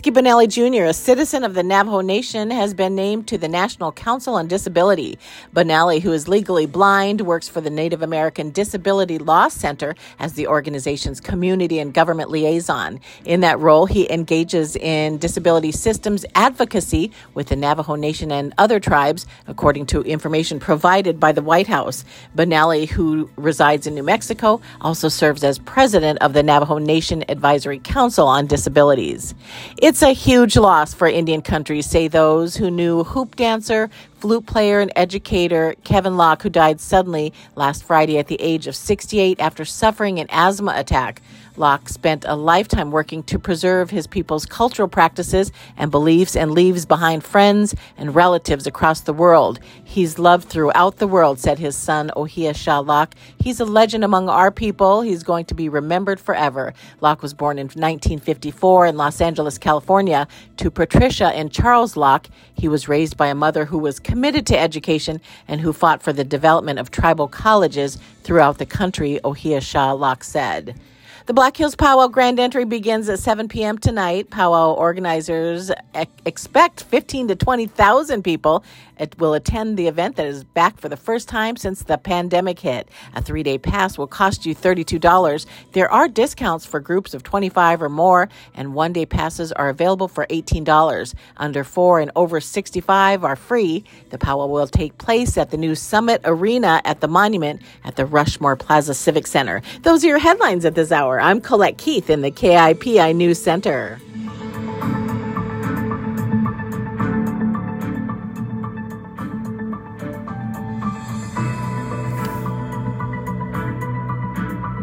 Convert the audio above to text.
Whiskey Benelli Jr., a citizen of the Navajo Nation, has been named to the National Council on Disability. Benelli, who is legally blind, works for the Native American Disability Law Center as the organization's community and government liaison. In that role, he engages in disability systems advocacy with the Navajo Nation and other tribes, according to information provided by the White House. Benelli, who resides in New Mexico, also serves as president of the Navajo Nation Advisory Council on Disabilities. It's a huge loss for Indian country, say those who knew hoop dancer, flute player, and educator Kevin Locke, who died suddenly last Friday at the age of 68 after suffering an asthma attack. Locke spent a lifetime working to preserve his people's cultural practices and beliefs and leaves behind friends and relatives across the world. He's loved throughout the world, said his son, Ohia Shah Locke. He's a legend among our people. He's going to be remembered forever. Locke was born in 1954 in Los Angeles, California, to Patricia and Charles Locke. He was raised by a mother who was committed to education and who fought for the development of tribal colleges throughout the country, Ohia Shah Locke said. The Black Hills Powwow Grand Entry begins at 7 p.m. tonight. Powwow organizers expect 15 to 20,000 people will attend the event that is back for the first time since the pandemic hit. A 3-day pass will cost you $32. There are discounts for groups of 25 or more, and 1-day passes are available for $18. Under 4 and over 65 are free. The powwow will take place at the new Summit Arena at the Monument at the Rushmore Plaza Civic Center. Those are your headlines at this hour. I'm Colette Keith in the KIPI News Center.